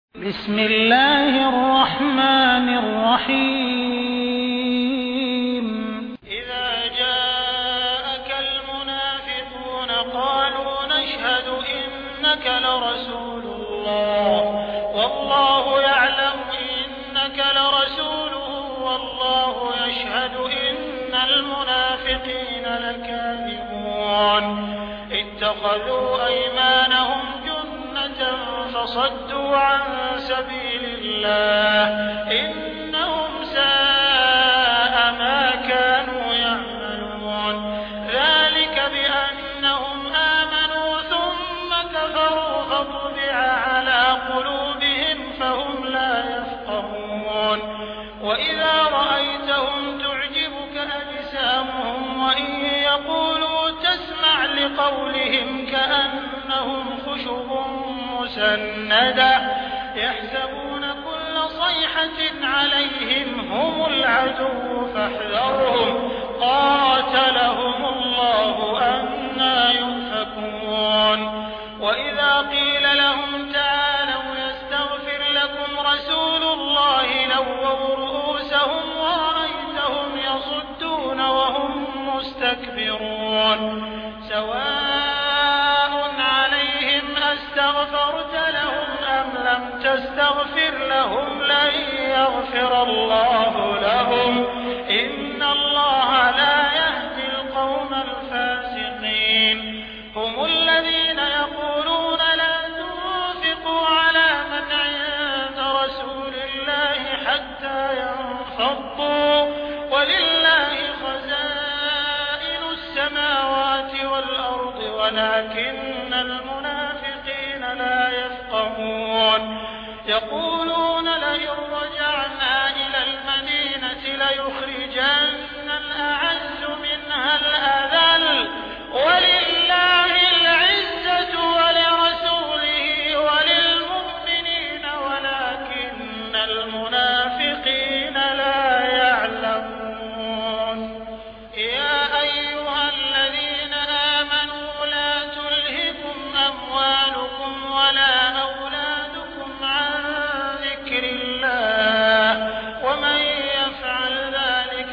بسم الله الرحمن الرحيم إذا جاءك المنافقون قالوا نشهد إنك لرسول الله والله يعلم إنك لرسوله والله يشهد إن المنافقين لكاذبون اتخذوا أيمانهم فصدوا عن سبيل الله إنهم ساء ما كانوا يعملون ذلك بأنهم آمنوا ثم كفروا فطبع على قلوبهم فهم لا يفقهون وإذا رأيتهم تعجبك أجسامهم وإن يقولوا تسمع لقولهم كأنهم خشب مسندة يحسبون كل صيحة عليهم هم العدو فاحذرهم قاتلهم الله أنى يؤفكون وإذا قيل لهم تعالوا يستغفر لكم رسول الله لووا رؤوسهم ورأيتهم يصدون وهم مستكبرون سواء عليهم أستغفرت لهم أم لم تستغفر لهم لن يغفر الله لهم إن الله لا يهدي القوم الفاسقين هم الذين يقولون لا تنفقوا على من عند رسول الله حتى ينفضوا ولله خزائن السماوات والأرض ولكن المنافقين لا يفقهون يقولون لئن رجعنا إلى المدينة ليخرجن الأعز منها الأذل ولله العزة ولرسوله وللمؤمنين ولكن المنافقين لا يعلمون يا أيها الذين آمنوا لا تلهكم أموالكم ولا أولادكم عن ذكر الله ومن يفعل ذلك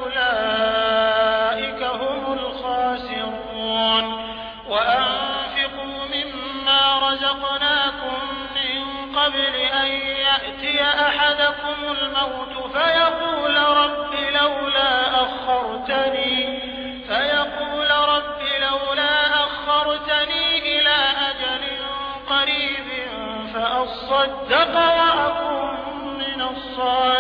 فأولئك هم الخاسرون وأنفقوا مما رزقناكم من قبل أن يأتي أحدكم الموت فيقول رب لولا أخرتني إلى أجل قريب فأصدق وأكن من الصالحين